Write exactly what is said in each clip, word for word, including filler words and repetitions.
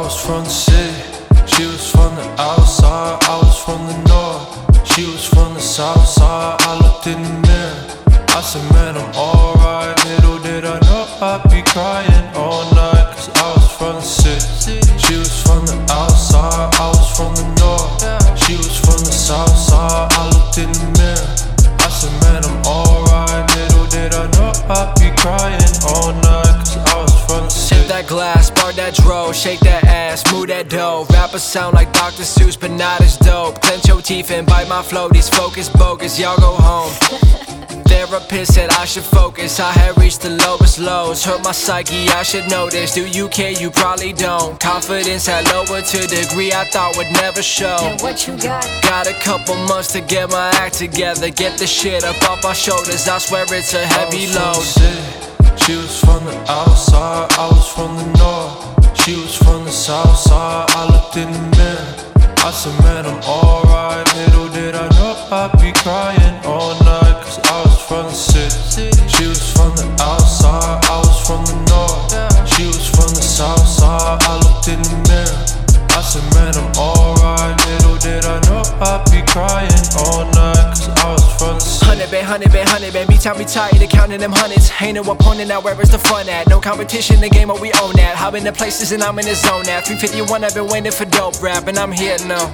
was from the city, she was from the outside. I was from the north, she was from the south side. I looked in the mirror, I said, man, I'm alright. Little did I know I'd be crying all night, cause I was from the city, she was from the outside. I was from the north, she was from the south side. I looked in the mirror, I said, man, I'm alright. Little did I know I'd be crying all night, cause I was from the city. Sip that glass, spark that dro, shake that ass, move that dough. Rappers sound like Doctor Seuss, but not as dope. Clench your teeth and bite my flow, these focus bogus, y'all go home. Therapist said I should focus, I had reached the lowest lows. Hurt my psyche, I should know this. Do you care? You probably don't. Confidence had lowered to a degree I thought would never show. And what you got? Got a couple months to get my act together, get the shit up off my shoulders. I swear it's a heavy load. She was from the outside, I was from the north. She was from the south side. I looked in the mirror, I said, man, I'm alright. Little did I know I'd be crying all night, cause I was from the city, she was from the outside. I was from the north, she was from the south side. I looked in the mirror, I said, man, I'm alright. Little did I know I'd be crying all night, cause I was from the city. Hundred band, hundred band, hundred band. Me time me tired of counting them hundreds. Ain't no opponent now, where is the fun at? No competition, the game, but we own that. I've been to places and I'm in the zone now. three fifty-one, I've been waiting for dope rap, and I'm here now.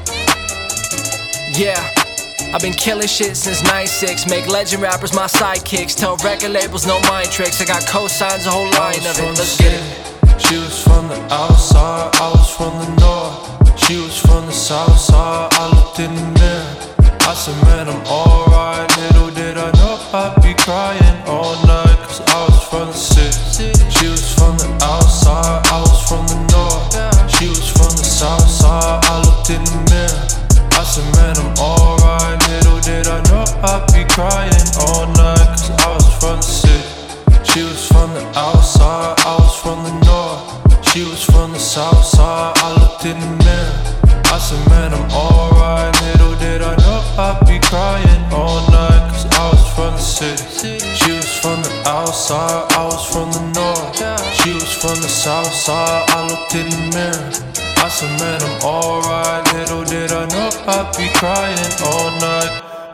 Yeah, I've been killing shit since ninety-six. Make legend rappers my sidekicks. Tell record labels no mind tricks. I got cosigns, a whole line of it. Let's get it. She was from the outside, I was from the north. She was from the south side. I looked in the mirror, I said, man, I'm alright. Little did I know I'd be crying all night, cause I was from the city, she was from the outside. I was from the north, she was from the south side. I looked in the mirror, I said, man, I'm alright. Little did I know I'd be crying all night, cause I was from the city, she was from the outside. I was from the north, she was from the south side. I looked in the mirror, I said, man, I'm alright. Little did I know I'd be crying all night, cause I was from the city, she was from the outside. I was from the north, she was from the south side. I looked in the mirror, I said, man, I'm alright. Little did I know I'd be crying all night.